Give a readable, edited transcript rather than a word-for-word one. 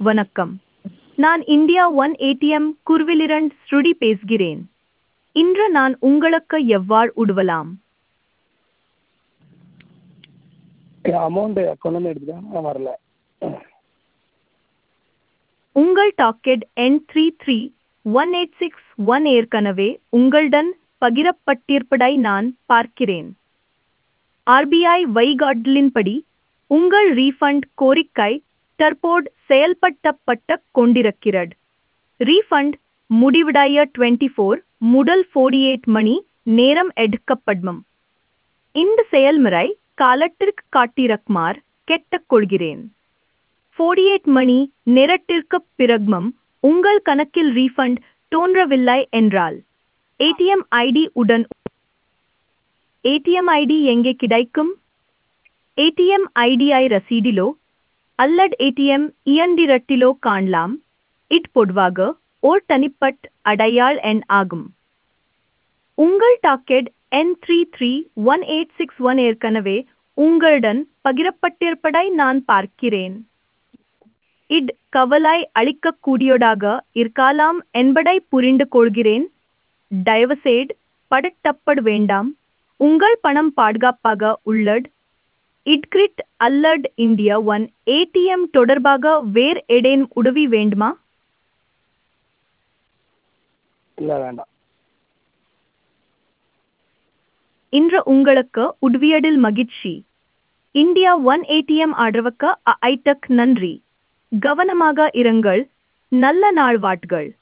வணக்கம். நான் India one ATM குர்விலிரண்ட் ஸ்ருடி பேசுகிறேன். இன்று நான் உங்களுக்கு எவ்வாறு உதவலாம்? அமௌண்ட் அக்கௌண்ட்லேருந்து எடுத்துட்டாங்க வரல. உங்கள் டாக்கெட் எண் 331861 ஏற்கனவே உங்களுடன் பகிரப்பட்டிருப்பதை நான் பார்க்கிறேன். ஆர்பிஐ வழிகாட்டலின்படி உங்கள் ரீஃபண்ட் கோரிக்கை தற்போது செயல்படுத்தப்பட்டுக் கொண்டிருக்கிறது. ரீஃபண்ட் முடிவடைய 24 முதல் 48 மணி நேரம் எடுக்கப்படும். இந்த செயல்முறை காலத்திற்கு காட்டிருக்குமாறு கேட்டுக்கொள்கிறேன். 48 மணி நேரத்திற்குப் பிறகும் உங்கள் கணக்கில் ரீஃபண்ட் தோன்றவில்லை என்றால் ஏடிஎம் ஐடி உடன் ஏடிஎம் ஐடி எங்கே கிடைக்கும்? ஏடிஎம் ஐடியை ரசீடிலோ அல்லது ஏடிஎம் இயந்திரத்திலோ காணலாம். இது பொதுவாக ஒரு தனிப்பட்ட அடையாள எண் ஆகும். உங்கள் டாக்கெட் எண் 331861 ஏற்கனவே உங்களுடன் பகிரப்பட்டிருப்பதை நான் பார்க்கிறேன். இது கவலை அளிக்கக்கூடியதாக இருக்கலாம் என்பதை புரிந்து கொள்கிறேன். தயவுசெய்து பதட்டப்பட வேண்டாம். உங்கள் பணம் பாதுகாப்பாக உள்ளது. இட்கிரிட் அல்லது இந்தியா ஒன் ஏடிஎம் தொடர்பாக வேறு ஏதேனும் உதவி வேண்டுமா? இல்லை, வேண்டாம். இன்று உங்களுக்கு உதவியதில் மகிழ்ச்சி. இந்தியா ஒன் ஏடிஎம் ஆதரவுக்கு ஐட்டக் நன்றி. கவனமாக இருங்கள். நல்ல நாள் வாழ்த்துகள்.